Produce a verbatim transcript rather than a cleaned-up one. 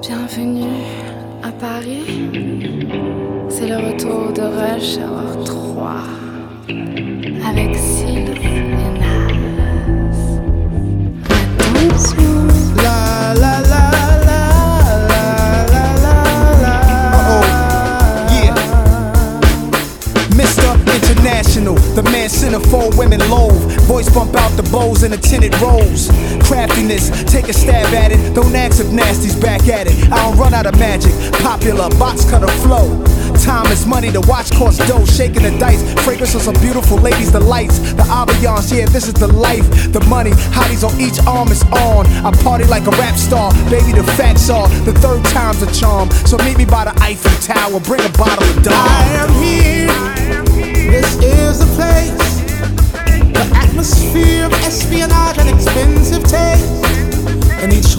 Bienvenue à Paris. C'est le retour de Rush Hour trois avec Sylv et Nas. Attention. La la la la la la la la. Uh-oh, yeah. Mister International, the man centerfold, women loathe. Voice bump out the bows in the tinted rolls. Craftiness, take a stab at it. Don't ask if Nasty's back at it. I don't run out of magic. Popular, box cutter flow. Time is money, the watch costs dough. Shaking the dice, fragrances of beautiful ladies, the lights, the ambiance, yeah, this is the life. The money, hotties on each arm is on. I party like a rap star, baby, the facts are the third time's a charm. So meet me by the Eiffel Tower, bring a bottle of Dom. I am here, this is the place. The atmosphere of espionage and expensive taste. And each